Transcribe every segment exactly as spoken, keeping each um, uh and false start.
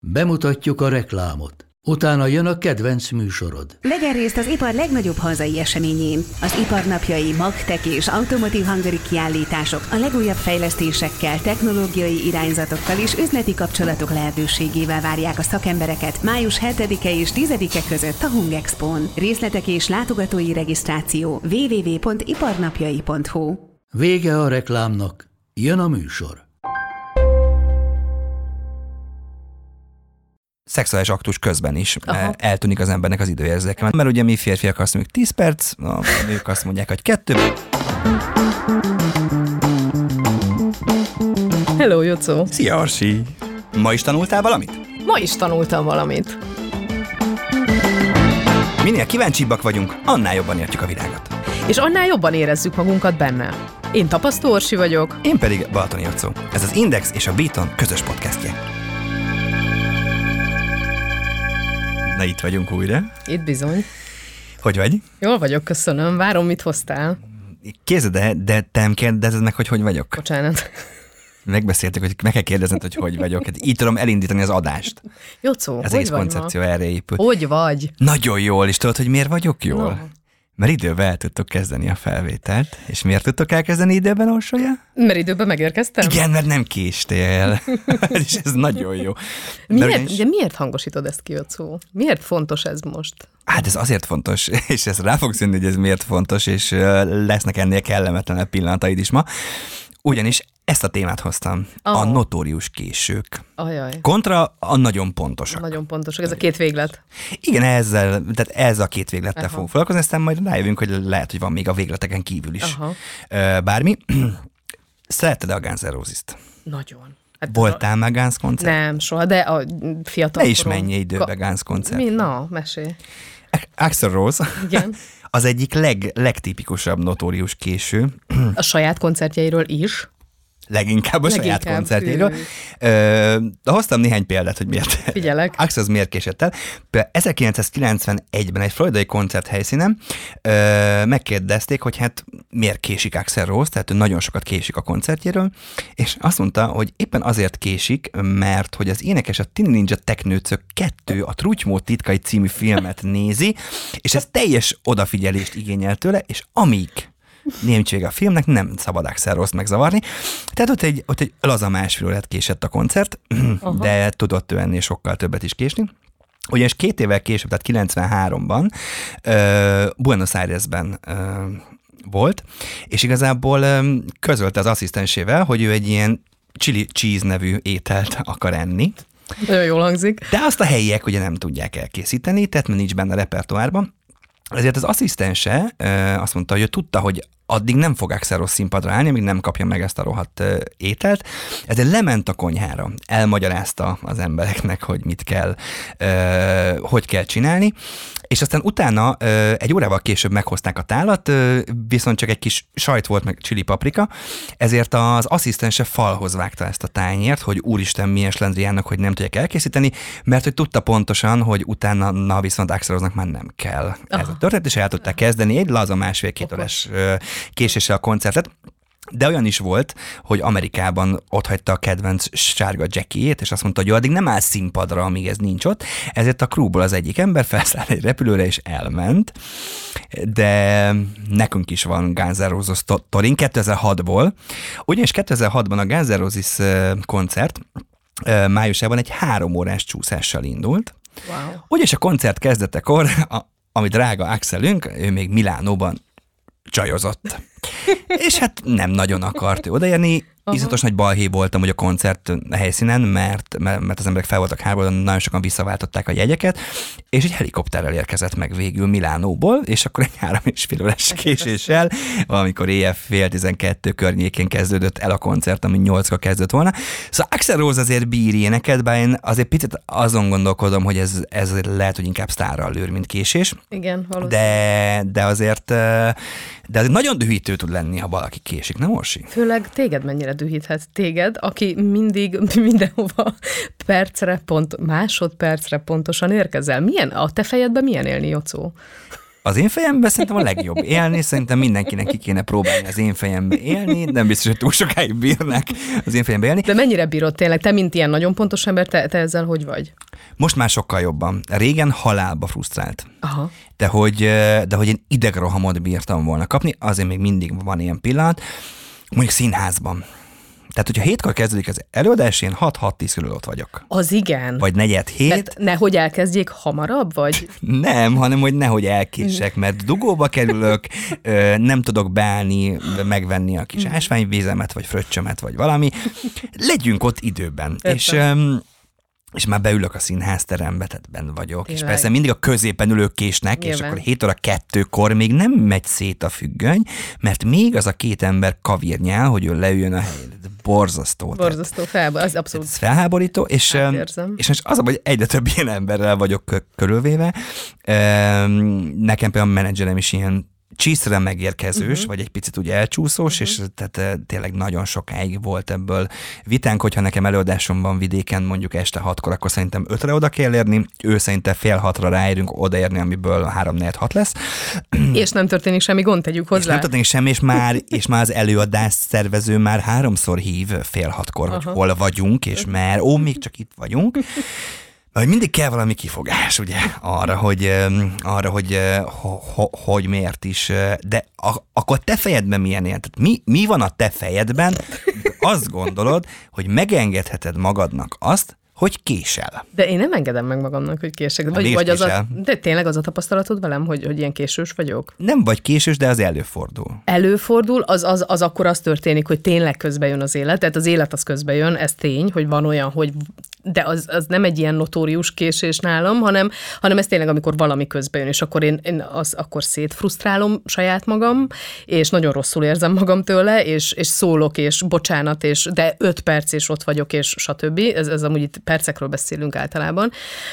Bemutatjuk a reklámot. Utána jön a kedvenc műsorod. Vegyen részt az ipar legnagyobb hazai eseményén. Az iparnapjai, Magtech és Automotive Hungary kiállítások a legújabb fejlesztésekkel, technológiai irányzatokkal és üzleti kapcsolatok lehetőségével várják a szakembereket május hetedike és tizedike között a Hungexpón. Részletek és látogatói regisztráció double-u double-u double-u pont iparnapjai pont hu. Vége a reklámnak, jön a műsor. Szexuális aktus közben is Aha. eltűnik az embernek az időérzéke. Mert ugye mi férfiak azt mondjuk tíz perc, a nők azt mondják, hogy kettő. Hello, Jocó! Szia, Arsi! Ma is tanultál valamit? Ma is tanultam valamit. Minél kíváncsibbak vagyunk, annál jobban értjük a világot. És annál jobban érezzük magunkat benne. Én Tapasztó Orsi vagyok. Én pedig Balatoni Jocó. Ez az Index és a Beaton közös podcastje. Na, itt vagyunk újra. Itt bizony. Hogy vagy? Jól vagyok, köszönöm. Várom, mit hoztál. Kézzel, de, de te nem kérdezed meg, hogy hogy vagyok. Bocsánat. Megbeszéltük, hogy meg kell kérdezned, hogy hogy vagyok. Hát így tudom elindítani az adást. Jocó, az hogy egész vagy koncepció ma? erre épül. Hogy vagy? Nagyon jól, és tudod, hogy miért vagyok jól? No. Mert időben el tudtok kezdeni a felvételt. És miért tudtok elkezdeni időben, Orsolya? Mert időben megérkeztem? Igen, mert nem késtél. És ez nagyon jó. Miért, is... de miért hangosítod ezt ki, Jocó? Miért fontos ez most? Hát ez azért fontos, és ez rá fogsz jönni, hogy ez miért fontos, és lesznek ennél kellemetlenebb pillanataid is ma. Ugyanis ezt a témát hoztam, oh. a notórius késők. Ajaj. Kontra a nagyon pontosak. Nagyon pontosak, ez a két véglet. Igen, ezzel, tehát ez a két véglettel Aha. fogunk foglalkozni, aztán majd rájövünk, hogy lehet, hogy van még a végleteken kívül is Aha. bármi. Szeretted a Guns N' Roses-t? Nagyon. Hát voltál a... már Guns koncert? Nem, soha, de a fiatal Ne is menj időbe Ka... Guns koncert. Mi? Na, mesélj. Axl Rose. Igen. Az egyik leg, legtipikusabb notórius késő. A saját koncertjeiről is. Leginkább a Leginkább, saját koncertjéről. Ö, hoztam néhány példát, hogy miért. Figyelek. Axl az miért késett el. ezerkilencszázkilencvenegyben egy floridai koncerthelyszínen ö, megkérdezték, hogy hát miért késik Axl Rose, tehát ő nagyon sokat késik a koncertjéről, és azt mondta, hogy éppen azért késik, mert hogy az énekes a Tini Ninja Teknőcök kettő, a Trutymó titkai című filmet nézi, és ez teljes odafigyelést igényel tőle, és amíg nincs vége a filmnek, nem szabad Axl Rose-t megzavarni. Tehát ott egy, ott egy laza másfél órát késett a koncert, Aha. de tudott ő ennél sokkal többet is késni. Ugyanis két évvel később, tehát kilencvenháromban uh, Buenos Airesben uh, volt, és igazából um, közölte az asszisztensével, hogy ő egy ilyen chili cheese nevű ételt akar enni. Nagyon jól hangzik. De azt a helyiek ugye nem tudják elkészíteni, tehát nincs benne a repertoárban. Ezért az asszisztense ö, azt mondta, hogy ő tudta, hogy addig nem fog Axl Rose színpadra állni, amíg nem kapja meg ezt a rohadt ö, ételt. Ezért lement a konyhára, elmagyarázta az embereknek, hogy mit kell, ö, hogy kell csinálni, és aztán utána ö, egy órával később meghozták a tálat, ö, viszont csak egy kis sajt volt, meg chili paprika, ezért az asszisztense falhoz vágta ezt a tányért, hogy úristen, milyen slendriánnak, hogy nem tudják elkészíteni, mert hogy tudta pontosan, hogy utána, na viszont Axl Rose-nak már nem kell Aha. ez a történet, és el tudták kezdeni egy laza másfél-két órás késéssel a koncertet. De olyan is volt, hogy Amerikában otthagyta a kedvenc sárga Jackie-ét, és azt mondta, hogy ő addig nem áll színpadra, amíg ez nincs ott, ezért a crewból az egyik ember felszállt egy repülőre, és elment. De nekünk is van Guns N' Roses sztorin kétezer-hatból, ugyanis kétezer-hatban a Guns N' Roses koncert májusában egy három órás csúszással indult. Wow. Ugyanis a koncert kezdetekor, a, ami drága Axelünk, ő még Milánóban csajozott. És hát nem nagyon akart ő odaérni. Izatos nagy balhé voltam, hogy a koncert helyszínen, mert, mert az emberek fel voltak háborúban, nagyon sokan visszaváltották a jegyeket, és egy helikopterrel érkezett meg végül Milánóból, és akkor egy három és fél órás késéssel, valamikor éjjel fél tizenkettő környékén kezdődött el a koncert, ami nyolckor kezdődött volna. Szóval Axl Rose azért bír ilyeneket, bár én azért picit azon gondolkodom, hogy ez, ez lehet, hogy inkább sztárral lőr, mint késés. Igen, valószínűleg. De, de azért de azért nagyon dühítő tud lenni, ha valaki késik, nem Orsi? Főleg téged mennyire dühíthet téged, aki mindig mindenhova percre, pont, másodpercre pontosan érkezel. Milyen, a te fejedben milyen élni, Jocó? az én fejemben szerintem a legjobb élni, szerintem mindenkinek ki kéne próbálni az én fejembe élni, nem biztos, hogy túl sokáig bírnak az én fejembe élni. De mennyire bírod tényleg? Te, mint ilyen nagyon pontos ember, te, te ezzel hogy vagy? Most már sokkal jobban. Régen halálba frusztrált. Aha. De hogy, de hogy én idegrohamot bírtam volna kapni, azért még mindig van ilyen pillanat, mondjuk színházban. Tehát, hogyha hétkor kezdődik az előadás, én hat-hat-tíz körül ott vagyok. Az igen. Vagy negyed hét. Mert nehogy elkezdjék hamarabb, vagy? Nem, hanem, hogy nehogy elkések, mert dugóba kerülök, nem tudok beállni, megvenni a kis ásványvízemet, vagy fröccsömet, vagy valami. Legyünk ott időben. És... és már beülök a színházterembe, tehát benn vagyok. Tényleg. És persze mindig a középen ülők késnek, nyilván. És akkor hét óra kettőkor még nem megy szét a függöny, mert még az a két ember kavírnyál, hogy ő leüljön a helyére. Borzasztó. Borzasztó, felháborító, az abszolút. Ez felháborító, és, és most az, hogy egyre több ilyen emberrel vagyok körülvéve. Nekem például a menedzserem is ilyen csiszre megérkezős, uh-huh. vagy egy picit úgy elcsúszós, uh-huh. és tehát tényleg nagyon sokáig volt ebből vitánk, hogyha nekem előadásom van vidéken mondjuk este hatkor, akkor szerintem ötre oda kell érni, ő szerinte fél hatra ráérünk odaérni, amiből három négy hat lesz. És nem történik semmi gond, tegyük hozzá. És nem történik semmi, és már, és már az előadás szervező már háromszor hív fél hatkor, uh-huh. hogy hol vagyunk, és már, ó, még csak itt vagyunk. Hogy mindig kell valami kifogás, ugye, arra, hogy, arra, hogy, ho, ho, hogy miért is, de a, akkor te fejedben milyen ilyen? Tehát mi, mi van a te fejedben, azt gondolod, hogy megengedheted magadnak azt, hogy késel. De én nem engedem meg magamnak, hogy kések. Vagy, vagy az a, de tényleg az a tapasztalatod velem, hogy, hogy ilyen késős vagyok? Nem vagy késős, de az előfordul. Előfordul, az, az, az akkor az történik, hogy tényleg közbe jön az élet. Tehát az élet az közbe jön, ez tény, hogy van olyan, hogy de az, az nem egy ilyen notórius késés nálam, hanem, hanem ez tényleg, amikor valami közbe jön, és akkor én, én az, akkor szétfrusztrálom saját magam, és nagyon rosszul érzem magam tőle, és, és szólok, és bocsánat, és de öt perc, és ott vagyok, és stb. Ez, ez amúgy itt percekről beszélünk általában.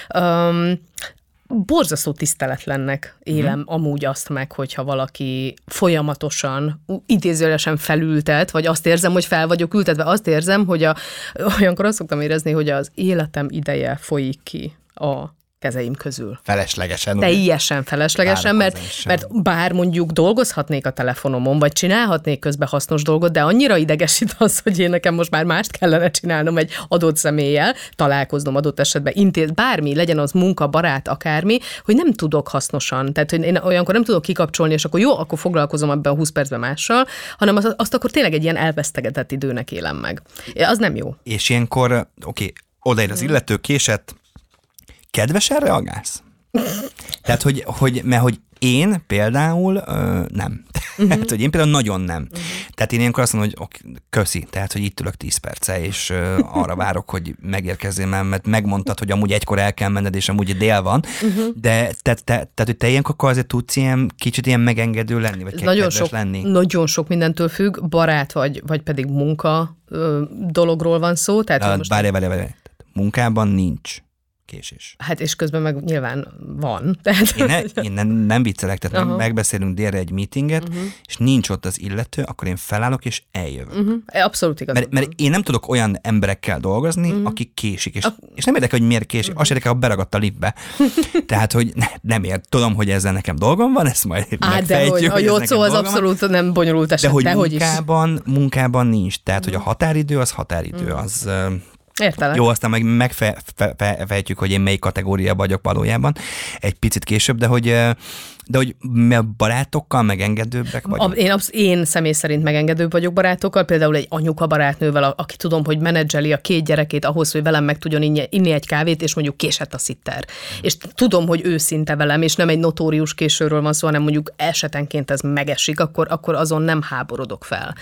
Um, borzasztó tiszteletlennek élem hmm. amúgy azt meg, hogyha valaki folyamatosan, idézőjelesen felültet, vagy azt érzem, hogy fel vagyok ültetve, azt érzem, hogy a, olyankor azt szoktam érezni, hogy az életem ideje folyik ki a kezeim közül. Feleslegesen. Teljesen feleslegesen, mert, mert bár mondjuk dolgozhatnék a telefonomon, vagy csinálhatnék közben hasznos dolgot, de annyira idegesít az, hogy én nekem most már mást kellene csinálnom egy adott személlyel, találkoznom adott esetben, intéz, bármi, legyen az munka, barát, akármi, hogy nem tudok hasznosan. Tehát, hogy én olyankor nem tudok kikapcsolni, és akkor jó, akkor foglalkozom ebben a húsz percben mással, hanem azt, azt akkor tényleg egy ilyen elvesztegetett időnek élem meg. Az nem jó. És ilyenkor, oké, okay, odaér az illető, késett, kedvesen reagálsz? Tehát, hogy, hogy, mert hogy én például ö, nem. Uh-huh. Tehát, hogy én például nagyon nem. Uh-huh. Tehát én ilyenkor azt mondom, hogy ok, köszi, tehát, hogy itt ülök tíz perce, és ö, arra várok, hogy megérkezzél, mert megmondtad, hogy amúgy egykor el kell menned, és amúgy dél van, uh-huh. de te, te, tehát, hogy te ilyenkor akkor azért tudsz ilyen kicsit ilyen megengedő lenni, vagy nagyon sok, lenni? Nagyon sok mindentől függ, barát vagy, vagy pedig munka ö, dologról van szó. Tehát, most várj, várj, várj. Munkában nincs késés. Hát és közben meg nyilván van. Tehát, én ne, én nem, nem viccelek, tehát uh-huh. megbeszélünk délre egy meetinget, uh-huh. és nincs ott az illető, akkor én felállok és eljövök. Uh-huh. Abszolút igaz. Mert, mert én nem tudok olyan emberekkel dolgozni, uh-huh. akik késik, és, a... és nem érdekel, hogy miért késik, uh-huh. azt érdekel, ha beragadt a liftbe. Tehát, hogy ne, nem ért, tudom, hogy ezzel nekem dolgom van, ezt majd Á, megfejtjük. De hogy a jócó az abszolút van. Nem bonyolult eset. De hogy de munkában, munkában nincs. Tehát, uh-huh. hogy a határidő az határidő, uh-huh. az... Értelek. Jó, aztán meg megfejtjük, hogy én melyik kategória vagyok valójában egy picit később, de hogy, de hogy barátokkal megengedőbbek vagyok. Én, én személy szerint megengedőbb vagyok barátokkal, például egy anyuka barátnővel, aki tudom, hogy menedzseli a két gyerekét ahhoz, hogy velem meg tudjon inni, inni egy kávét, és mondjuk késett a szitter. Hmm. És tudom, hogy őszinte velem, és nem egy notórius későről van szó, hanem mondjuk esetenként ez megesik, akkor, akkor azon nem háborodok fel.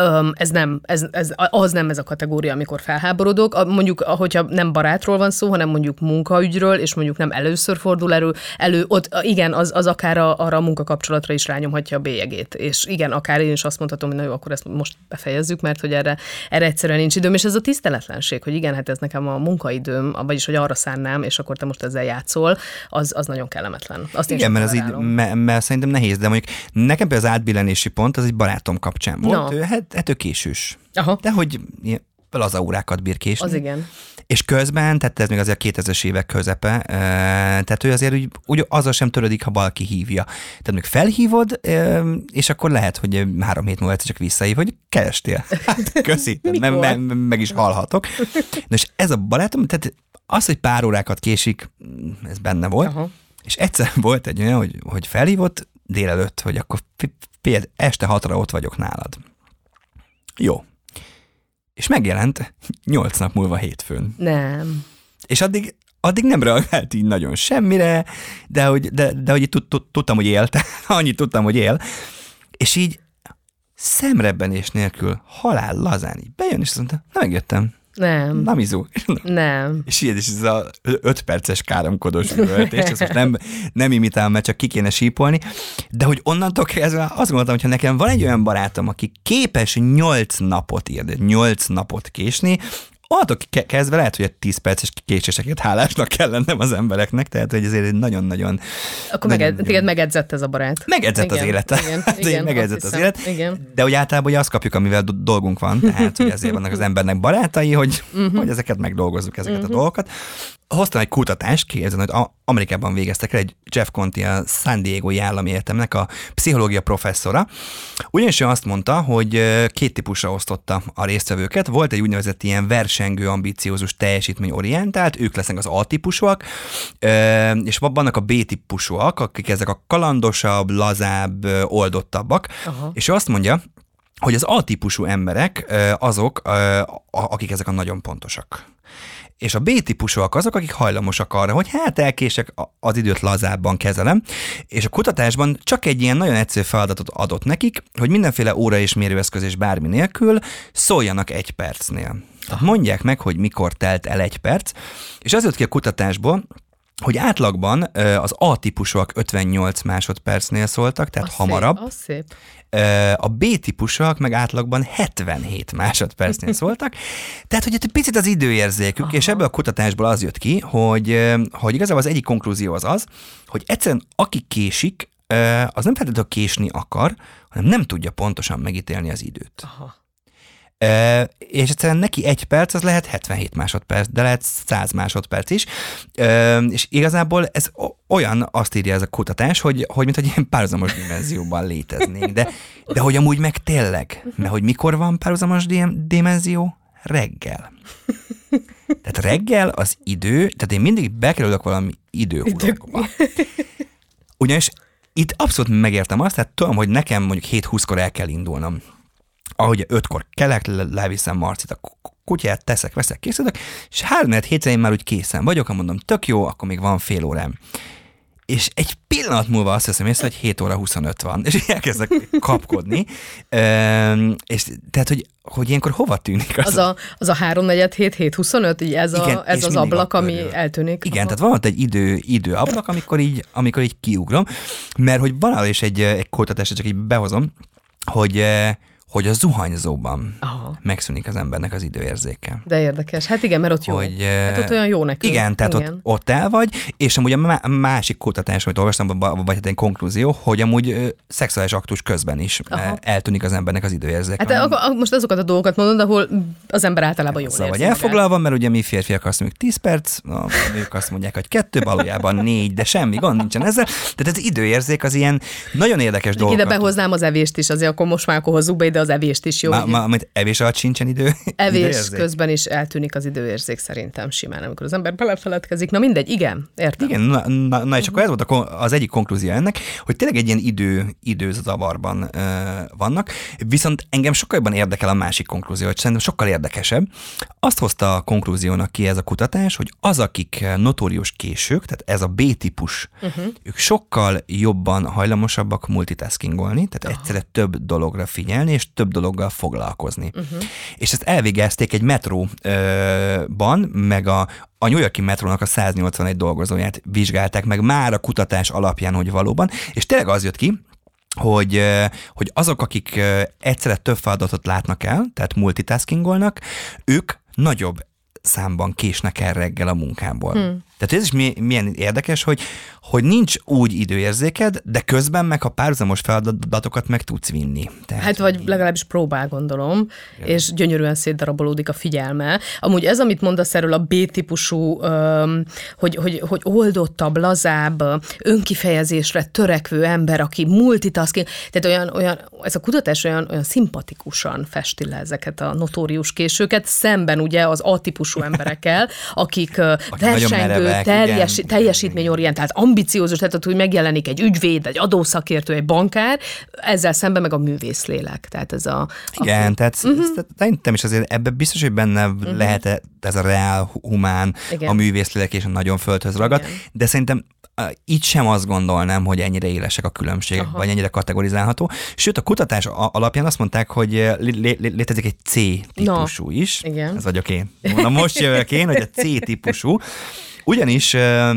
Ez nem, ez, ez, az nem ez a kategória, amikor felháborodok. Mondjuk, hogyha nem barátról van szó, hanem mondjuk munkaügyről, és mondjuk nem először fordul elő, elő ott igen, az, az akár a, arra a munkakapcsolatra is rányomhatja a bélyegét. És igen, akár én is azt mondhatom, hogy na jó, akkor ezt most befejezzük, mert hogy erre, erre egyszerűen nincs időm, és ez a tiszteletlenség, hogy igen, hát ez nekem a munkaidőm, vagyis hogy arra szánnám, és akkor te most ezzel játszol, az, az nagyon kellemetlen. Azt igen, mert, ez így, mert, mert szerintem nehéz, de mondjuk nekem például az átbillenési pont, az egy barátom kapcsán volt, no. ő, hát, hát ő késős. Aha. De hogy laza órákat bír késni. Az igen. És közben, tehát ez még azért a kétezres évek közepe, tehát ő azért úgy, úgy azzal sem törődik, ha valaki hívja. Tehát még felhívod, és akkor lehet, hogy három hét múlva csak visszahív, hogy kerestél. Hát, köszi, me- me- meg is hallhatok. Na és ez a barátom, tehát az, hogy pár órákat késik, ez benne volt, aha. És egyszer volt egy olyan, hogy, hogy felhívott délelőtt, hogy akkor például este hatra ott vagyok nálad. Jó. És megjelent nyolc nap múlva hétfőn. Nem. És addig, addig nem reagált így nagyon semmire, de hogy, de, de, hogy tudtam, hogy él, annyit tudtam, hogy él. És így szemrebbenés nélkül halál lazán így bejön, és azt mondta, na megjöttem. Nem. Namizu. Nem. És így, és ez az öt perces káromkodós művölt, és ezt most nem, nem imitálom, mert csak ki kéne sípolni, de hogy onnantól kezdve azt gondoltam, hogy ha nekem van egy olyan barátom, aki képes nyolc napot írni, nyolc napot késni, attól kezdve lehet, hogy egy tíz perces késéseket hálásnak kell lennem az embereknek, tehát hogy ezért nagyon-nagyon... Akkor nagyon, meged, téged megedzett ez a barát. Megedzett igen, az élet. Igen, igen, megedzett az élet. Igen. De hogy általában azt kapjuk, amivel dolgunk van, tehát hogy ezért vannak az embernek barátai, hogy, uh-huh. hogy ezeket megdolgozzuk, ezeket uh-huh. a dolgokat. Hoztam egy kutatást, kérdezem, hogy Amerikában végeztek el, egy Jeff Conti, a San Diego-i állami egyetemnek a pszichológia professzora. Ugyanis ő azt mondta, hogy két típusra osztotta a résztvevőket. Volt egy úgynevezett ilyen versengő, ambiciózus, teljesítményorientált, ők lesznek az A-típusúak, és vannak a B-típusúak, akik ezek a kalandosabb, lazább, oldottabbak. Aha. És ő azt mondja, hogy az A-típusú emberek azok, akik ezek a nagyon pontosak. És a B-típusúak azok, akik hajlamosak arra, hogy hát elkések, az időt lazábban kezelem, és a kutatásban csak egy ilyen nagyon egyszerű feladatot adott nekik, hogy mindenféle óra és mérőeszköz és bármi nélkül szóljanak egy percnél. Tehát mondják meg, hogy mikor telt el egy perc, és az jött ki a kutatásból, hogy átlagban az A-típusúak ötvennyolc másodpercnél szóltak, tehát az hamarabb. Szép, az szép. A B-típusúak meg átlagban hetvenhét másodpercnél szóltak. Tehát, hogy egy picit az időérzékük, aha. és ebből a kutatásból az jött ki, hogy, hogy igazából az egyik konklúzió az az, hogy egyszerűen aki késik, az nem feltétlenül késni akar, hanem nem tudja pontosan megítélni az időt. Aha. Uh, és egyszerűen neki egy perc, az lehet hetvenhét másodperc, de lehet száz másodperc is, uh, és igazából ez olyan, azt írja ez a kutatás, hogy, hogy mint hogy ilyen párhuzamos dimenzióban léteznénk, de, de hogy amúgy meg tényleg, mert hogy mikor van párhuzamos dimenzió? Reggel. Tehát reggel az idő, tehát én mindig bekerülök valami időhulokba. Ugyanis itt abszolút megértem azt, tehát tudom, hogy nekem mondjuk hét húszkor el kell indulnom. Ahogy ötkor kelek, leviszem Marcit a kutyát, teszek, veszek, készülök, és három hétre én már úgy készen vagyok, ha mondom, tök jó, akkor még van fél órám. És egy pillanat múlva azt hiszem észre, hogy hét óra huszonöt van, és elkezdek kapkodni. Üm, és tehát, hogy, hogy ilyenkor hova tűnik az? Az a, az a háromnegyed hét, hét huszonöt, így ez, igen, a, ez az ablak, ami körül. eltűnik. Igen, aha. Tehát van ott egy idő, idő ablak, amikor így, amikor így kiugrom, mert hogy van is egy, egy kutatást, csak így behozom, hogy hogy a zuhanyzóban aha. megszűnik az embernek az időérzéke. De érdekes. Hát igen, mert ott jó. Hogy, hát ott olyan jó nekünk. Igen, tehát igen. Ott, ott el vagy, és amúgy a másik kutatás, amit olvastam, vagy egy konklúzió, hogy amúgy szexuális aktus közben is aha. eltűnik az embernek az időérzéke. Hát a, most azokat a dolgokat mondod, ahol az ember általában jól szóval érzi. Vagy elfoglalva, mert ugye mi férfiak azt mondjuk tíz perc, a nők azt mondják, hogy kettő, valójában négy, de semmi gond nincsen ezzel. Tehát az időérzék az ilyen nagyon érdekes dolgok. Ide behoznám az evést is, azért akkor most már akkor hozzuk be ide az evést is jó. Ma, ma, evés alatt sincsen idő? Evés időérzék? Közben is eltűnik az időérzék szerintem simán, amikor az ember belefeledkezik. Na mindegy, igen, értem. Igen, na, na, na és akkor ez volt az egyik konklúzió ennek, hogy tényleg egy ilyen idő, időzavarban uh, vannak, viszont engem sokkal jobban érdekel a másik konklúzió, hogy szerintem sokkal érdekesebb. Azt hozta a konklúziónak ki ez a kutatás, hogy az, akik notórius késők, tehát ez a B-típus, uh-huh. ők sokkal jobban hajlamosabbak multitaskingolni, tehát egyszerre több dologra figyelni, és több dologgal foglalkozni. Uh-huh. És ezt elvégezték egy metróban, meg a, a New York-i metrónak a száznyolcvanegy dolgozóját vizsgálták meg már a kutatás alapján, hogy valóban, és tényleg az jött ki, hogy, hogy azok, akik egyszerre több feladatot látnak el, tehát multitaskingolnak, ők nagyobb számban késnek el reggel a munkából. Hmm. Tehát ez is milyen érdekes, hogy, hogy nincs úgy időérzéked, de közben meg a párhuzamos feladatokat meg tudsz vinni. Tehát, hát vagy legalábbis próbál, gondolom, ja. és gyönyörűen szétdarabolódik a figyelme. Amúgy ez, amit mondasz erről a B-típusú, hogy, hogy, hogy oldottabb, lazább, önkifejezésre törekvő ember, aki multitasking, tehát olyan, olyan, ez a kutatás olyan, olyan szimpatikusan festi le ezeket a notórius későket, szemben ugye az A-típusú emberekkel, akik versengő, teljes, teljesítményorientált, ambiciózus, tehát hogy megjelenik egy ügyvéd, egy adószakértő, egy bankár, ezzel szemben meg a művészlélek. Tehát ez a... Igen, a... tehát uh-huh. szerintem is azért ebben biztos, hogy benne uh-huh. lehet ez a reál, humán, igen. a művészlélek és a nagyon földhöz ragad, igen. de szerintem így sem azt gondolnám, hogy ennyire élesek a különbségek, aha. vagy ennyire kategorizálható. Sőt, a kutatás alapján azt mondták, hogy lé- lé- létezik egy C-típusú no. is. Igen. Ez vagyok én. Na most jövök én, hogy a C-típusú. Ugyanis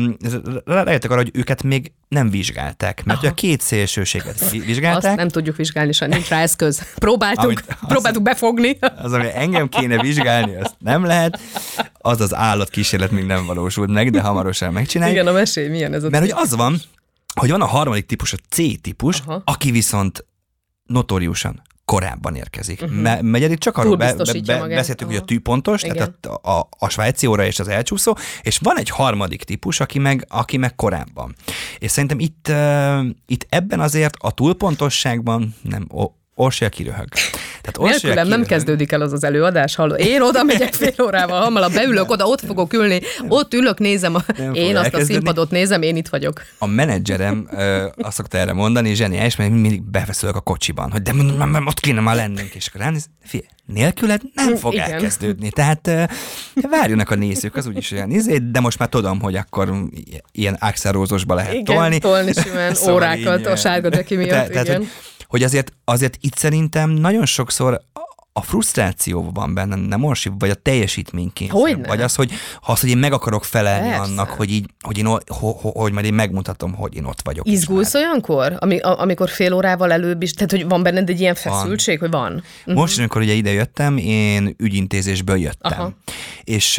rájöttek arra, hogy őket még nem vizsgálták, mert aha. a két szélsőséget vizsgálták. Azt nem tudjuk vizsgálni, sem nincs rá eszköz. Próbáltuk, Amit, próbáltuk az, befogni. Az, ami engem kéne vizsgálni, azt nem lehet. Az az állatkísérlet még nem valósult meg, de hamarosan megcsináljuk. Igen, a mesélj, milyen ez a Mert hogy az van, hogy van a harmadik típus, a C-típus, aha. aki viszont notóriusan korábban érkezik. Uh-huh. Me- Megyedik csak arról be, be, be, beszéltünk, hogy a tűpontos, igen. tehát a, a, a svájci óra és az elcsúszó, és van egy harmadik típus, aki meg, aki meg korábban. És szerintem itt, uh, itt ebben azért a túlpontosságban nem... O, Orsolya kiröhög. Nélkülem nem kezdődik el az az előadás, hallod. Én oda megyek fél órával, hamarabb beülök oda, ott fogok ülni, ott ülök, nézem, a, én azt a színpadot nézem, én itt vagyok. A menedzserem ö, azt szokta erre mondani, zseniális, mert mindig befeszülök a kocsiban, hogy de ott kéne már lennünk, és akkor ránéz, figyelj, nélküled nem fog igen. elkezdődni. Tehát ö, várjanak a nézők, az úgyis olyan izé, de most már tudom, hogy akkor ilyen axelrózosba lehet igen, tolni. tolni simán szóval órákat így, a sárga Jackie miatt, te, igen. Tehát, hogy, hogy azért, azért itt szerintem nagyon sokszor a frusztráció van benne, nem Orsi, vagy a teljesítménykényszer. Vagy az, hogy, az, hogy én meg akarok felelni persze. annak, hogy, így, hogy, én, ho, ho, hogy majd én megmutatom, hogy én ott vagyok. Izgulsz olyankor? Ami, amikor fél órával előbb is, tehát hogy van benned egy ilyen feszültség, van. hogy van? Uh-huh. Most, amikor ugye ide jöttem, én ügyintézésből jöttem. Aha. És...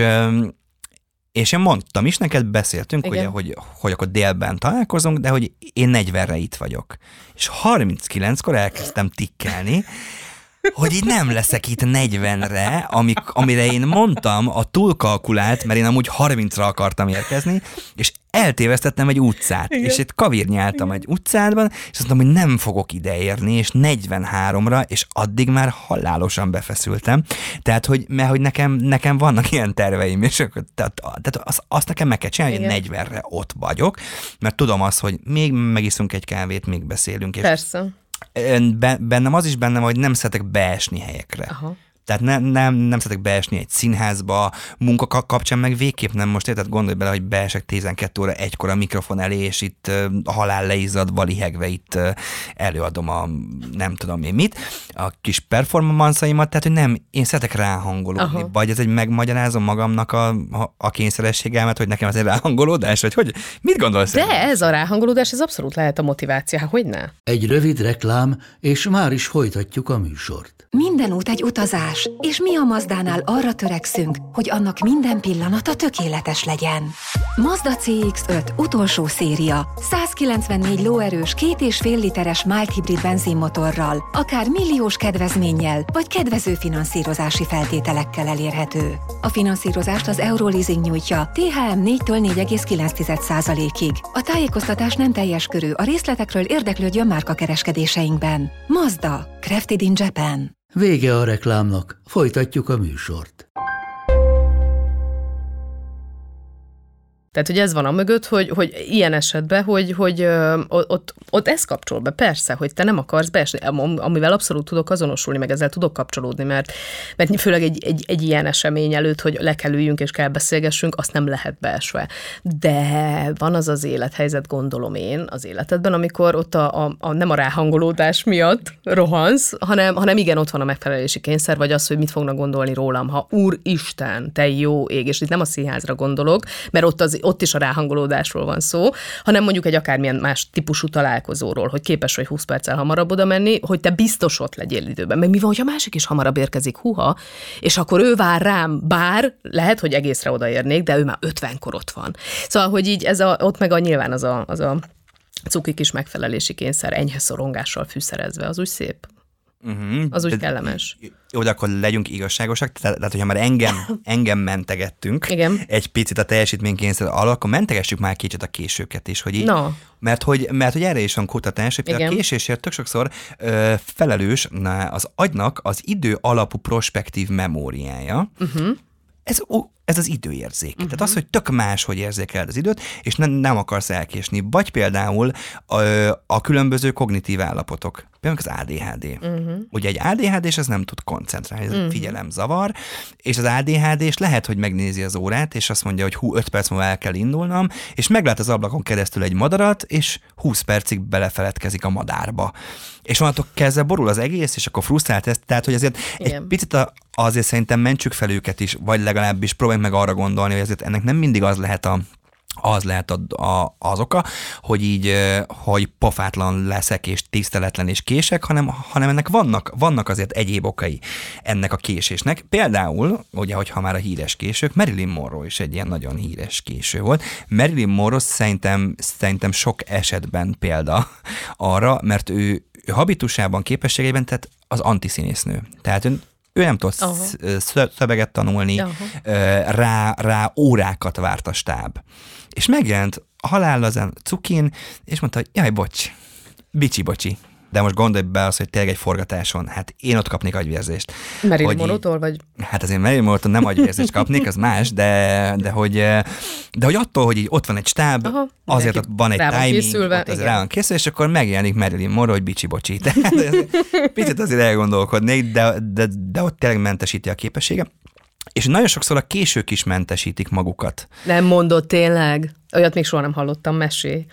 És én mondtam is, neked beszéltünk, ugye, hogy, hogy akkor délben találkozunk, de hogy én negyvenre itt vagyok. És harminckilenckor elkezdtem tikkelni, hogy így nem leszek itt negyvenre, amik, amire én mondtam, a túlkalkulált, mert én amúgy harmincra akartam érkezni, és eltévesztettem egy utcát, igen. és itt kavírnyáltam egy utcádban, és azt mondtam, hogy nem fogok ideérni, és negyvenháromra, és addig már halálosan befeszültem. Tehát, hogy, mert hogy nekem, nekem vannak ilyen terveim, és akkor, tehát, tehát azt, azt nekem meg kell csinálni, hogy negyvenre ott vagyok, mert tudom azt, hogy még megiszunk egy kávét, még beszélünk. És persze. Bennem az is bennem, hogy nem szeretek beesni helyekre. Aha. Tehát ne, nem, nem szeretek beesni egy színházba, munka kapcsán meg végképp nem. Most érted, gondolj bele, hogy beesek tizenkét óra egykor a mikrofon elé, és itt a halál leizzadva, lihegve itt előadom a nem tudom én mit, a kis performance-aimat, tehát hogy nem, én szeretek ráhangolódni, aha. vagy ez egy megmagyarázom magamnak a, a, a kényszerességemet, hogy nekem ez egy ráhangolódás, vagy hogy, mit gondolsz? De ez, ez a ráhangolódás, ez abszolút lehet a motiváció, hát hogy ne? Egy rövid reklám, és már is folytatjuk a műsort. Minden út egy utazás, és mi a Mazdánál arra törekszünk, hogy annak minden pillanata tökéletes legyen. Mazda cé iksz öt utolsó széria, százkilencvennégy lóerős, két és fél literes mild hibrid benzinmotorral, akár milliós kedvezménnyel, vagy kedvező finanszírozási feltételekkel elérhető. A finanszírozást az Euroleasing nyújtja, té há em négytől négy egész kilenc százalékig. A tájékoztatás nem teljes körű, a részletekről érdeklődjön márkakereskedéseinkben. Mazda, crafted in Japan. Vége a reklámnak, folytatjuk a műsort. Tehát, hogy ez van a mögött, hogy, hogy ilyen esetben, hogy, hogy ö, ott, ott ez kapcsol be, persze, hogy te nem akarsz beesni, amivel abszolút tudok azonosulni, meg ezzel tudok kapcsolódni, mert, mert főleg egy, egy, egy ilyen esemény előtt, hogy le kell üljünk és kell beszélgessünk, azt nem lehet beesve. De van az az élethelyzet, gondolom én, az életedben, amikor ott a, a, a nem a ráhangolódás miatt rohansz, hanem, hanem igen, ott van a megfelelési kényszer, vagy az, hogy mit fognak gondolni rólam, ha úristen, te jó ég, és itt nem a színházra gondolok, mert ott az ott is a ráhangolódásról van szó, hanem mondjuk egy akármilyen más típusú találkozóról, hogy képes vagy húsz perccel hamarabb oda menni, hogy te biztos ott legyél időben. Meg mi van, hogy a másik is hamarabb érkezik, huha, és akkor ő vár rám, bár lehet, hogy egészre odaérnék, de ő már ötvenkor ott van. Szóval, hogy így ez a, ott meg a nyilván az a, az a cuki kis megfelelési kényszer enyhe szorongással fűszerezve, az úgy szép. Uh-huh. Az úgy de, kellemes. Jó, de akkor legyünk igazságosak, tehát, tehát hogyha már engem, engem mentegettünk igen. egy picit a teljesítménykényszer alól, akkor mentegessük már kicsit a későket is, hogy így, no. mert, hogy, mert hogy erre is van kutatás, hogy a késésért tök sokszor ö, felelős na, az agynak az idő alapú prospektív memóriája. Uh-huh. Ez, ez az időérzék. Uh-huh. Tehát az, hogy tök más, hogy érzékeled az időt, és ne, nem akarsz elkésni. Vagy például a, a különböző kognitív állapotok. Például az á dé há dé. Uh-huh. Ugye egy á dé há dés az nem tud koncentrálni, ez uh-huh. figyelemzavar, és az á dé há dés lehet, hogy megnézi az órát, és azt mondja, hogy hú, öt perc múlva el kell indulnom, és meglát az ablakon keresztül egy madarat, és húsz percig belefeledkezik a madárba. És onnantól kezdve borul az egész, és akkor frusztrált ez. Tehát, hogy azért igen. egy picit a, azért szerintem mentsük fel őket is, vagy legalábbis próbáljunk meg arra gondolni, hogy azért ennek nem mindig az lehet a az lehet a, a, az oka, hogy így, hogy pofátlan leszek, és tiszteletlen, és kések, hanem, hanem ennek vannak, vannak azért egyéb okai ennek a késésnek. Például, ugye, hogyha már a híres késők, Marilyn Monroe is egy ilyen nagyon híres késő volt. Marilyn Monroe szerintem, szerintem sok esetben példa arra, mert ő, ő habitusában, képességeiben, tehát az antiszínésznő. Tehát ő Ő nem tudott uh-huh. szöveget tanulni, uh-huh. rá, rá órákat várt a stáb. És megjelent a halállazán cukin, és mondta, hogy jaj, bocs, bicsi-bocsi. De most gondolj be az, hogy tényleg egy forgatáson, hát én ott kapnék agyvérzést. Marilyn Monroe-tól vagy? Hát azért Marilyn Monroe-tól nem agyvérzést kapnék, az más, de, de, hogy, de hogy attól, hogy így ott van egy stáb, aha, azért ott van egy timing, készülve, ott azért rá van készül, és akkor megjelenik Marilyn Monroe, hogy bicsi-bocsi. Tehát picit azért elgondolkodnék, de, de, de ott tényleg mentesíti a képessége. És nagyon sokszor a késők is mentesítik magukat. Nem mondod tényleg? Olyat még soha nem hallottam, mesélj.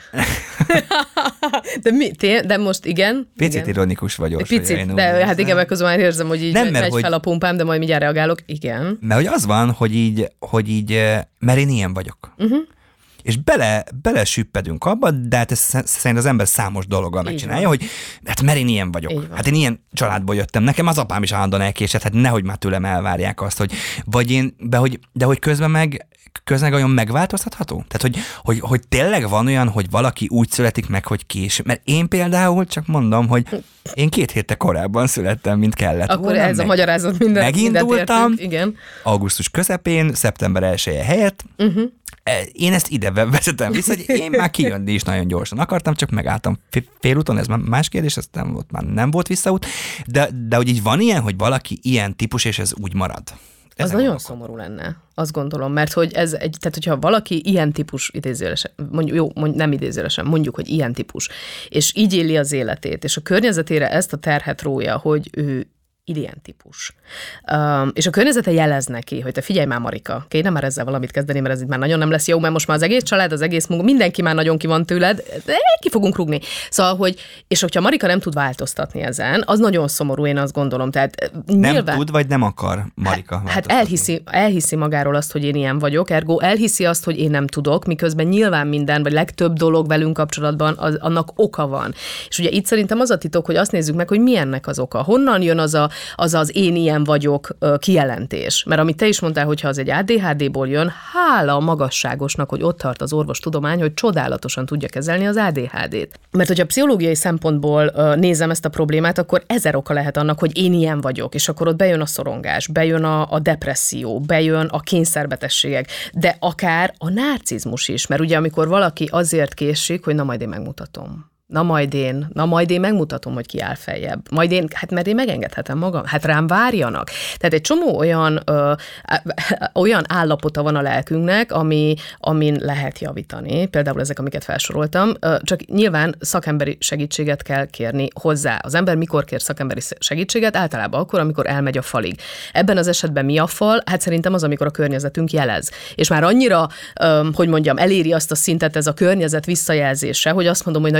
de, mi, té- de most igen. Picit igen. ironikus vagyok. Picit, de hát igen, meg közben már érzem, hogy így nem, megy hogy, fel a pumpám, de majd mindjárt reagálok. Igen. Mert hogy az van, hogy így, hogy így mert én ilyen vagyok. Uh-huh. És bele, bele süppedünk abba, de hát ez szerint az ember számos dologgal megcsinálja, hogy hát mert én ilyen vagyok. Hát én ilyen családból jöttem. Nekem az apám is állandóan elkésett, hát nehogy már tőlem elvárják azt, hogy vagy én, de hogy, de hogy közben meg közben olyan megváltoztatható? Tehát, hogy, hogy, hogy tényleg van olyan, hogy valaki úgy születik meg, hogy késő. Mert én például csak mondom, hogy én két héttel korábban születtem, mint kellett. Akkor volna, ez meg, a magyarázat minden, megindultam, igen. augusztus közepén, szeptember elseje helyett, uh-huh. Én ezt ide vezetem vissza, hogy én már kijönni is nagyon gyorsan akartam, csak megálltam félúton, ez már más kérdés, ez nem volt, már nem volt visszaút, de, de hogy így van ilyen, hogy valaki ilyen típus, és ez úgy marad. Ez az nagyon akkor szomorú lenne, azt gondolom, mert hogy ez egy, tehát hogyha valaki ilyen típus idézőlesen, mondjuk, jó, mondjuk, nem idézőlesen, mondjuk, hogy ilyen típus, és így éli az életét, és a környezetére ezt a terhet rója, hogy ő ilyen típus. Um, és a környezete jelez neki, hogy te figyelj már, Marika, kéne már ezzel valamit kezdeni, mert ez itt már nagyon nem lesz jó, mert most már az egész család, az egész munka, mindenki már nagyon ki van tőled, de ki fogunk rúgni. Szóval, hogy, és hogyha Marika nem tud változtatni ezen, az nagyon szomorú, én azt gondolom. Tehát nyilván, nem tud, vagy nem akar Marika Hát elhiszi, elhiszi magáról azt, hogy én ilyen vagyok, ergo elhiszi azt, hogy én nem tudok, miközben nyilván minden, vagy legtöbb dolog velünk kapcsolatban az, annak oka van. És ugye itt szerintem az a titok, hogy azt nézzük meg, hogy milyennek az oka. Honnan jön az a az az én ilyen vagyok kijelentés. Mert amit te is mondtál, hogyha az egy á dé há dé-ból jön, hála a magasságosnak, hogy ott tart az orvostudomány, hogy csodálatosan tudja kezelni az á dé há dét. Mert hogyha pszichológiai szempontból nézem ezt a problémát, akkor ezer oka lehet annak, hogy én ilyen vagyok, és akkor ott bejön a szorongás, bejön a, a depresszió, bejön a kényszerbetegségek, de akár a narcizmus is, mert ugye amikor valaki azért késik, hogy na majd én megmutatom. Na majd én, na majd én megmutatom, hogy ki áll feljebb. Majd én, hát mert én megengedhetem magam, hát rám várjanak. Tehát egy csomó olyan, ö, olyan állapota van a lelkünknek, ami, amin lehet javítani. Például ezek, amiket felsoroltam. Csak nyilván szakemberi segítséget kell kérni hozzá. Az ember mikor kér szakemberi segítséget? Általában akkor, amikor elmegy a falig. Ebben az esetben mi a fal? Hát szerintem az, amikor a környezetünk jelez. És már annyira, ö, hogy mondjam, eléri azt a szintet ez a környezet visszajelzése, hogy azt mondom, hogy na jó, akkor most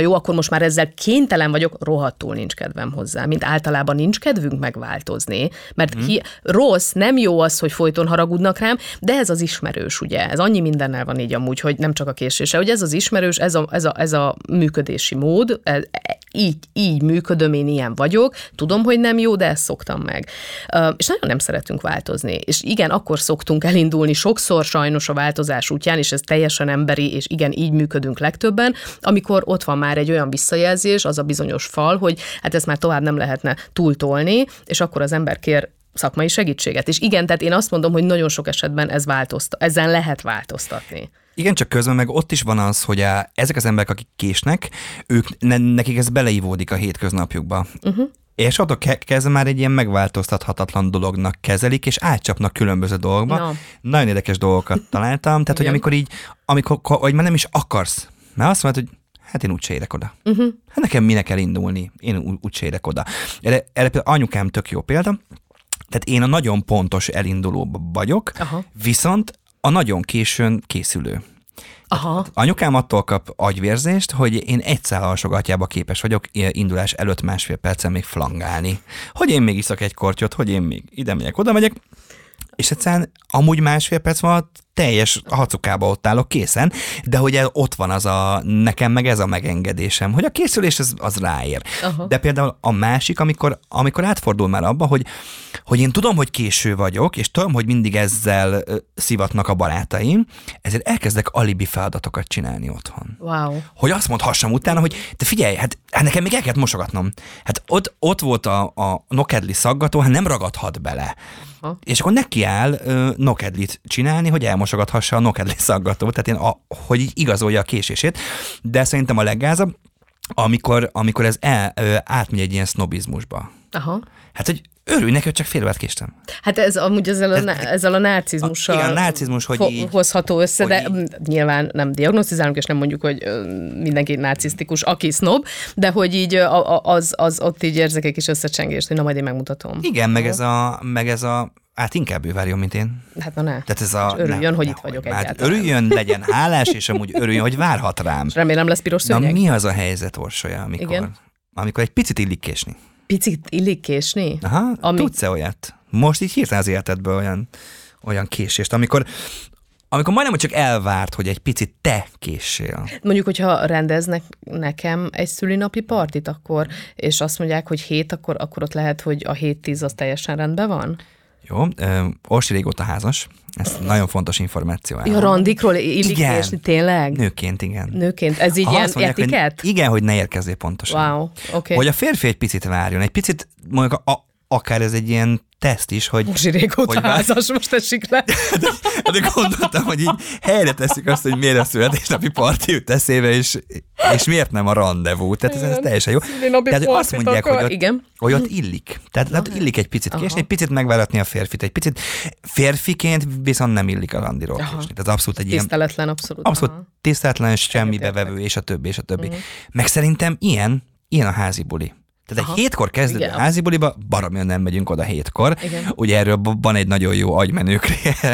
most már ezzel kénytelen vagyok, rohadtul nincs kedvem hozzá. Mint általában nincs kedvünk megváltozni, mert hmm. hi- rossz, nem jó az, hogy folyton haragudnak rám, de ez az ismerős, ugye? Ez annyi mindennel van így amúgy, hogy nem csak a késése, hogy ez az ismerős, ez a, ez a, ez a működési mód, ez, így, így működöm, én ilyen vagyok, tudom, hogy nem jó, de ezt szoktam meg. Uh, és nagyon nem szeretünk változni. És igen, akkor szoktunk elindulni sokszor sajnos a változás útján, és ez teljesen emberi, és igen, így működünk legtöbben, amikor ott van már egy olyan visszajelzés, az a bizonyos fal, hogy hát ezt már tovább nem lehetne túltolni, és akkor az ember kér szakmai segítséget. És igen, tehát én azt mondom, hogy nagyon sok esetben ez változtat, ezen lehet változtatni. Igen, csak közben meg ott is van az, hogy a, ezek az emberek, akik késnek, ők, ne, nekik ez beleívódik a hétköznapjukba. Uh-huh. És attól kezdve már egy ilyen megváltoztathatatlan dolognak kezelik, és átcsapnak különböző dolgokba. No. Nagyon érdekes dolgokat találtam, tehát hogy amikor így, amikor, vagy már nem is akarsz, mert azt mondod, hogy hát én úgyse érek oda. Uh-huh. Hát nekem minek kell indulni, én úgyse érek oda. Erre, erre például anyukám tök jó példa, tehát én a nagyon pontos elinduló vagyok, aha. viszont a nagyon későn készülő. Aha. Anyukám attól kap agyvérzést, hogy én egy szál alsógatjába képes vagyok indulás előtt másfél percen még flangálni. Hogy én még iszak egy kortyot, hogy én még ide megyek, oda megyek, és egyszerűen amúgy másfél perc van teljes hacukába ott állok készen, de hogy ott van az a, nekem meg ez a megengedésem, hogy a készülés az, az ráér. Aha. De például a másik, amikor, amikor átfordul már abba, hogy, hogy én tudom, hogy késő vagyok, és tudom, hogy mindig ezzel szivatnak a barátaim, ezért elkezdek alibi feladatokat csinálni otthon. Wow. Hogy azt mondhassam utána, hogy te figyelj, hát, hát nekem még el kellett mosogatnom. Hát ott, ott volt a, a nokedli szaggató, hát nem ragadhat bele. Ha. És akkor neki áll uh, nokedlit csinálni, hogy elmosogathassa a nokedli szaggatót, tehát én a, hogy így igazolja a késését, de szerintem a leggázabb, amikor, amikor ez el, uh, átmegy egy ilyen sznobizmusba. Aha. Hát, hogy örülj neki, hogy csak fél órát késtem. Hát ez amúgy ezzel a, ez, ezzel a narcizmussal a, igen, a narcizmus, hogy így, hozható össze, de így, nyilván nem diagnosztizálunk, és nem mondjuk, hogy mindenki narcisztikus, aki sznob, de hogy így az, az ott így érzek egy kis összecsengést, hogy na majd én megmutatom. Igen, meg ez a, meg ez a hát inkább ő várjon, mint én. Hát na ne. Tehát ez a, örüljön, ne, hogy ne, itt vagyok hát egyáltalán. Örüljön, legyen hálás, és amúgy örüljön, hogy várhat rám. És remélem lesz piros szőnyeg. Na mi az a helyzet, Orsolya, amikor, Igen? amikor egy picit illik késni? Picit illik késni? Aha, Ami... tudsz-e olyat? Most így hirtelen az életedből olyan, olyan késést, amikor, amikor majdnem, hogy csak elvárt, hogy egy picit te késsél. Mondjuk, hogyha rendeznek nekem egy szülinapi partit, akkor, és azt mondják, hogy hét, akkor, akkor ott lehet, hogy a hét-tíz az teljesen rendben van? Jó, Orsi régóta házas, ez nagyon fontos információ. Ja, randikról illik késni, tényleg? Nőként, igen. Nőként, ez így ha ilyen mondják, etikett? Hogy igen, hogy ne érkezzél pontosan. Wow, oké. Okay. Hogy a férfi egy picit várjon, egy picit, mondjuk a, a, akár ez egy ilyen teszt is, hogy... Orsi régóta hogy házas, vár... most esik le. De, de gondoltam, hogy így helyre teszik azt, hogy miért a születésnapi parti jut eszébe, és, és miért nem a rendezvú. Tehát ez, ez teljesen jó. Tehát azt mondják, hogy ott, igen. hogy ott illik. Tehát hát illik egy picit késni, egy picit megváratni a férfit, egy picit férfiként viszont nem illik a randiról késni. Tehát abszolút egy ilyen... Tiszteletlen, abszolút. Abszolút aha. tiszteletlen, semmi bevevő, és a többi, és a többi. Uh-huh. Meg szerintem ilyen, ilyen a házi buli. Tehát aha. egy hétkor kezdődő igen. házi buliba, baromján nem megyünk oda hétkor. Igen. Ugye erről van egy nagyon jó agymenők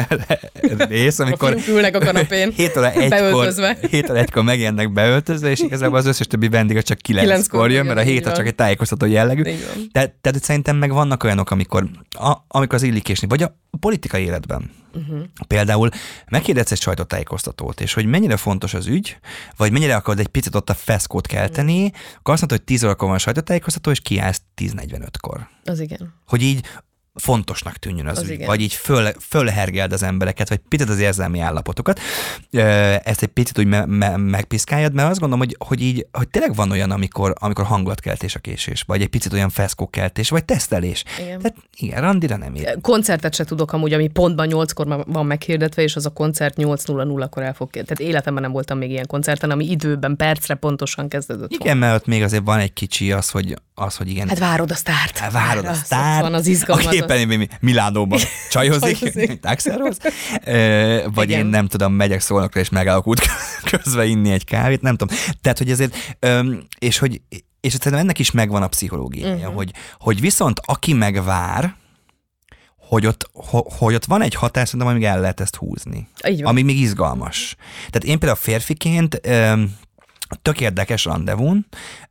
rész, amikor a ülnek a kanapén hét óra egykor, hét óra egykor megjelennek beöltözve, és igazából az összes többi vendég csak kilenckor jön, mert a hét csak egy tájékoztató jellegű. Tehát, tehát szerintem meg vannak olyanok, amikor, a, amikor az illik késni, vagy a politikai életben. Uh-huh. Például megkérdezsz egy sajtótájékoztatót, és hogy mennyire fontos az ügy, vagy mennyire akarod egy picit ott a feszkót kelteni, uh-huh. akkor azt mondod, hogy tíz órakor van a sajtótájékoztató, és kiállsz tíz negyvenötkor. Az igen. Hogy így fontosnak tűnjön az, az ügy, igen. vagy így föl, fölhergeld az embereket, vagy picit az érzelmi állapotokat. Ezt egy picit úgy me- me- megpiszkáljad, mert azt gondolom, hogy, hogy így, hogy tényleg van olyan, amikor, amikor hangulatkeltés a késés, vagy egy picit olyan feszkókeltés, vagy tesztelés. Igen. Tehát igen, randira nem ér. Koncertet se tudok amúgy, ami pontban nyolckor van meghirdetve, és az a koncert nyolc nulla nullakor el fog kérdezni. Tehát életemben nem voltam még ilyen koncerten, ami időben, percre pontosan kezdődött. Igen, mert ott még azért van egy kicsi az, hogy az, hogy igen. Hát várod a sztárt. Hát várod a sztárt. Van az izgalmat. Aki éppen Milánóban csajozik, taxeroz. Vagy igen. Én nem tudom, megyek Szolnokra, és megállok út közben inni egy kávét, nem tudom. Tehát, hogy ezért, és hogy és szerintem ennek is megvan a pszichológiája, uh-huh. hogy, hogy viszont aki megvár, hogy ott, hogy ott van egy hatás, szerintem, amíg el lehet ezt húzni. Amíg még izgalmas. Tehát én például férfiként tök érdekes randevún,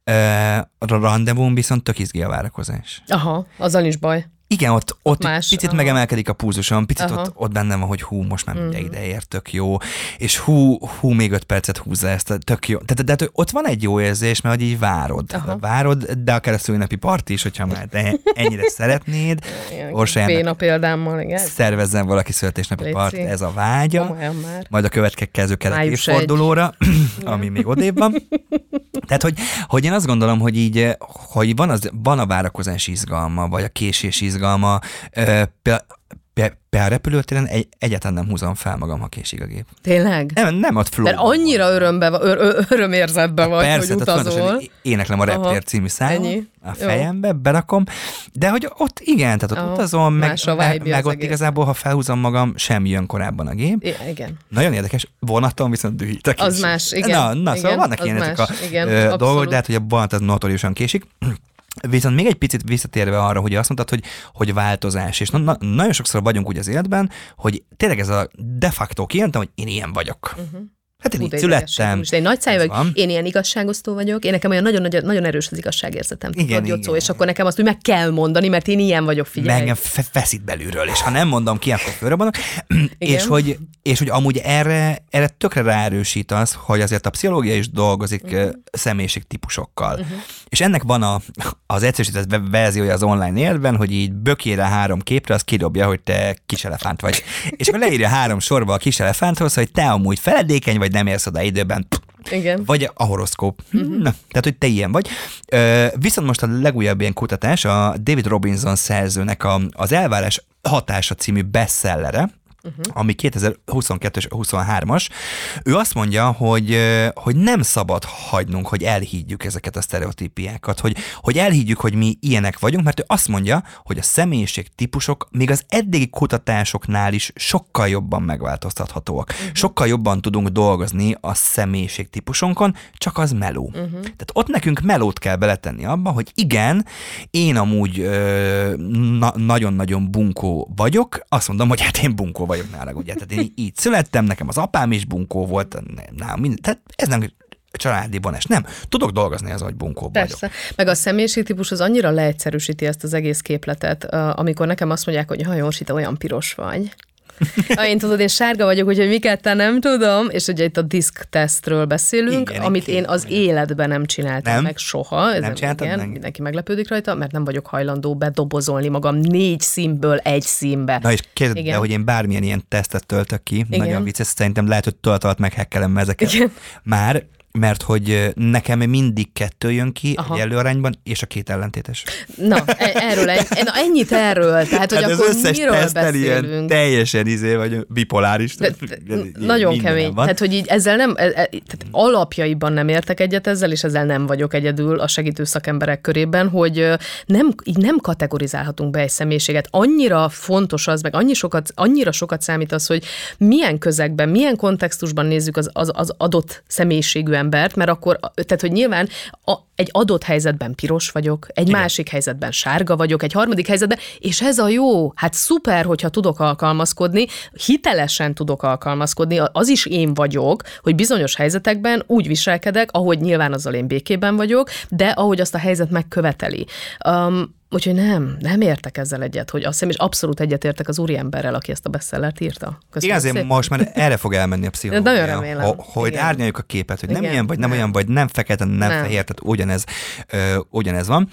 a randevún viszont tök izgi a várakozás. Aha, azzal is baj. Igen, ott, ott Más, picit aha. megemelkedik a pulzusom, picit ott, ott bennem van, hogy hú, most már mindjárt ide ér, tök jó, és hú, hú, még öt percet húzza ezt, tök jó. Tehát, de, de ott van egy jó érzés, mert hogy így várod. Aha. Várod, de akár a szülinapi parti is, hogyha már te ennyire szeretnéd. Béna példámmal, igen. Szervezzen valaki születésnapi part, ez a vágya. Majd a következő kelet évfordulóra, ami még odébb van. Tehát, hogy, hogy én azt gondolom, hogy így, hogy van, az, van a várakozás izgalma, vagy a késés izgalma, például Be a repülőtéren egy, egyáltalán nem húzom fel magam, ha késik a gép. Tényleg? Nem, nem ott flow. Mert annyira örömbe, ör, ör, örömérzetben vagy, persze, hogy utazol. Éneklem a Reptér című számot a fejembe, jó. Berakom, de hogy ott igen, tehát ott aha, utazom, meg, meg, meg ott egész. Igazából, ha felhúzom magam, sem jön korábban a gép. I- igen. Nagyon érdekes, vonaton viszont dühítek. Az más, igen. Na, na igen, szóval vannak ilyen ezek a igen, dolgok, de hát, hogy a vonat az notoriusan késik. Viszont még egy picit visszatérve arra, hogy azt mondtad, hogy, hogy változás, és na, na, nagyon sokszor vagyunk úgy az életben, hogy tényleg ez a de facto kijelentem, hogy én ilyen vagyok. Uh-huh. Hát én Hú, így születtem. Én nagy száj vagyok, én ilyen igazságosztó vagyok, én nekem olyan nagyon, nagyon, nagyon erős az igazságérzetem. Igen, tudod, igen. És akkor nekem azt, hogy meg kell mondani, mert én ilyen vagyok, figyelj. Meg engem feszít belülről, és ha nem mondom ki, akkor fölrobbanok. és, hogy, és hogy amúgy erre, erre tökre ráerősít az, hogy azért a pszichológia is dolgozik uh-huh. személyiségtípusokkal. Uh-huh. És ennek van a, az egyszerűsített verziója az online érben, hogy így bökére három képre, az kidobja, hogy te kiselefánt vagy. És akkor leírja három sorba a kiselefánthoz, hogy te amúgy feledékeny vagy, nem érsz oda időben. Igen. Vagy a horoszkóp. Uh-huh. Na, tehát, hogy te ilyen vagy. Ö, viszont most a legújabb ilyen kutatás, a David Robinson szerzőnek a, az Elvárás hatása című bestsellere, Uh-huh. ami kétezer-huszonkettős huszonhármas, ő azt mondja, hogy, hogy nem szabad hagynunk, hogy elhiggyük ezeket a sztereotípiákat, hogy, hogy elhiggyük, hogy mi ilyenek vagyunk, mert ő azt mondja, hogy a személyiség típusok még az eddigi kutatásoknál is sokkal jobban megváltoztathatóak. Uh-huh. Sokkal jobban tudunk dolgozni a személyiség típusonkon, csak az meló. Uh-huh. Tehát ott nekünk melót kell beletenni abba, hogy igen, én amúgy ö, na- nagyon-nagyon bunkó vagyok, azt mondom, hogy hát én bunkó vagyok nála, ugye, tehát én így születtem, nekem az apám is bunkó volt, nálam minden, tehát ez nem családi vonás, nem. Tudok dolgozni az, hogy bunkó vagyok. Persze, meg a személyiségtípus az annyira leegyszerűsíti ezt az egész képletet, amikor nekem azt mondják, hogy ha Józsi, te olyan piros vagy. Ha én tudod, én sárga vagyok, úgyhogy miket te nem tudom, és ugye itt a diszk tesztről beszélünk, igen, amit én az életben nem csináltam nem? meg soha. Ez nem csináltad igen, meg? Mindenki meglepődik rajta, mert nem vagyok hajlandó bedobozolni magam négy színből egy színbe. Na és képzeld be, hogy én bármilyen ilyen tesztet töltök ki, igen. Nagyon vicces, szerintem lehet, hogy tölt alatt meghekkelem ezeket. Igen. Már mert hogy nekem mindig kettő jön ki aha. egy előarányban, és a két ellentétes. Na, erről, na ennyit erről, tehát hogy hát akkor miről beszélünk? Ilyen teljesen izé, vagy bipoláris. De, de, nagyon kemény. Van. Tehát, hogy így ezzel nem, e, e, tehát alapjaiban nem értek egyet ezzel, és ezzel nem vagyok egyedül a segítő szakemberek körében, hogy nem, így nem kategorizálhatunk be egy személyiséget. Annyira fontos az, meg annyi sokat, annyira sokat számít az, hogy milyen közegben, milyen kontextusban nézzük az, az, az adott személyiségű embert, mert akkor, tehát, hogy nyilván a, egy adott helyzetben piros vagyok, egy igen. másik helyzetben sárga vagyok, egy harmadik helyzetben, és ez a jó, hát szuper, hogyha tudok alkalmazkodni, hitelesen tudok alkalmazkodni, az is én vagyok, hogy bizonyos helyzetekben úgy viselkedek, ahogy nyilván azzal én békében vagyok, de ahogy azt a helyzet megköveteli. Um, Úgyhogy nem, nem értek ezzel egyet, hogy azt hiszem, és abszolút egyetértek az úriemberrel, aki ezt a bestsellert írta. Igen, azért most már erre fog elmenni a pszichológia. Nagyon remélem. Ho, hogy igen. árnyaljuk a képet, hogy igen. nem ilyen vagy, nem, nem olyan vagy, nem fekete, nem, nem. fehér, tehát ugyanez, ö, ugyanez van.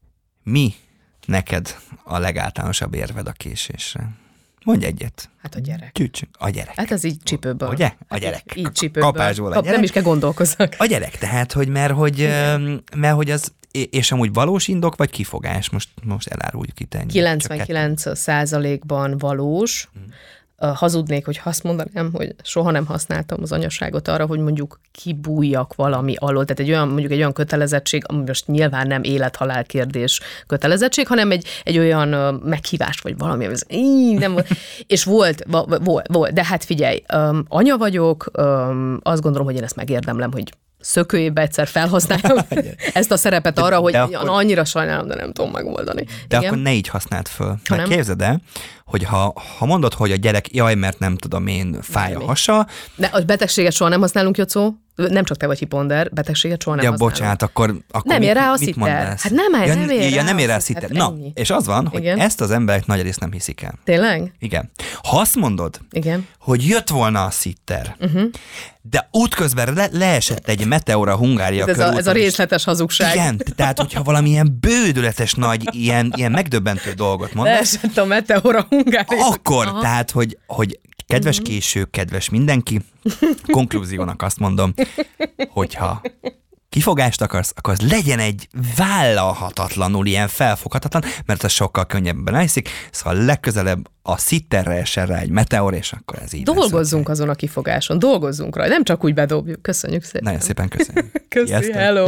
Mi neked a legáltalánosabb érved a késésre? Mondj egyet. Hát a gyerek. Csücsünk. A gyerek. Hát ez így csipőből. Ugye? A gyerek. Hát így csipőből. Kapásból a Kap, gyerek. Nem is kell gondolkozzak. A gyerek, tehát, hogy mert hogy, mert hogy az, és amúgy valós indok, vagy kifogás? Most, most eláruljuk itt ennyi. kilencvenkilenc százalékban valós. Hmm. Hazudnék, hogy azt mondanám, hogy soha nem használtam az anyaságot arra, hogy mondjuk kibújjak valami alól. Tehát egy olyan, mondjuk egy olyan kötelezettség, ami most nyilván nem élet-halál kérdés kötelezettség, hanem egy, egy olyan meghívás, vagy valami, ez így nem volt. És volt, volt, volt, de hát figyelj, um, anya vagyok, um, azt gondolom, hogy én ezt megérdemlem, hogy szökőjébe egyszer felhasználjam ezt a szerepet arra, hogy akkor, annyira sajnálom, de nem tudom megoldani. De igen? Akkor ne így használd föl. Mert képzeld el, hogy ha, ha mondod, hogy a gyerek, jaj, mert nem tudom én, fáj a hasa. De a betegséget soha nem használunk, Jocó. Nem csak te vagy hiponder, betegséget soha nem Ja, használom. bocsánat, akkor, akkor nem mit, ér rá a mit szitter. mondasz? Hát nem, ja, nem ér ja, rá nem ér rá a a szitter. szitter. Na, Ennyi. és az van, hogy Igen. ezt az emberek nagy részt nem hiszik el. Tényleg? Igen. Ha azt mondod, Igen. hogy jött volna a szitter, uh-huh. de útközben le- leesett egy meteor a Hungária Ez a, körúton, ez a és- részletes hazugság. Igen, tehát hogyha valamilyen bődületes nagy, ilyen, ilyen megdöbbentő dolgot mondasz, Leesett a meteor a Hungária. akkor, Aha. tehát, hogy, hogy kedves késő, kedves mindenki, konklúziónak azt mondom, hogyha kifogást akarsz, akkor az legyen egy vállalhatatlanul ilyen felfoghatatlan, mert az sokkal könnyebben elhiszik, szóval legközelebb a szitterre essen rá egy meteor, és akkor ez így Dolgozzunk azon a kifogáson, dolgozzunk rajta, nem csak úgy bedobjuk. Köszönjük szépen. Nagyon szépen köszönjük. Köszi, Sziasztok. hello.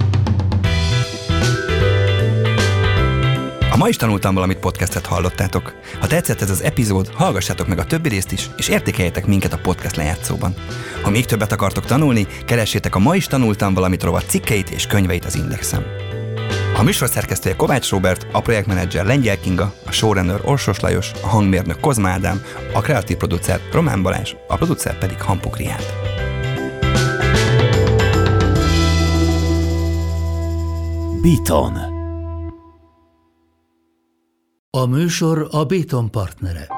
A Ma is tanultam valamit podcastet hallottátok. Ha tetszett ez az epizód, hallgassátok meg a többi részt is, és értékeljetek minket a podcast lejátszóban. Ha még többet akartok tanulni, keressétek a Ma is tanultam valamit rovat cikkeit és könyveit az Indexen. A műsor szerkesztője Kovács Róbert, a projektmenedzser Lengyel Kinga, a showrunner Orsos Lajos, a hangmérnök Kozma Ádám, a kreatív producer Román Balázs, a producer pedig Hampuk Riád. Beaton. A műsor a Béton partnere.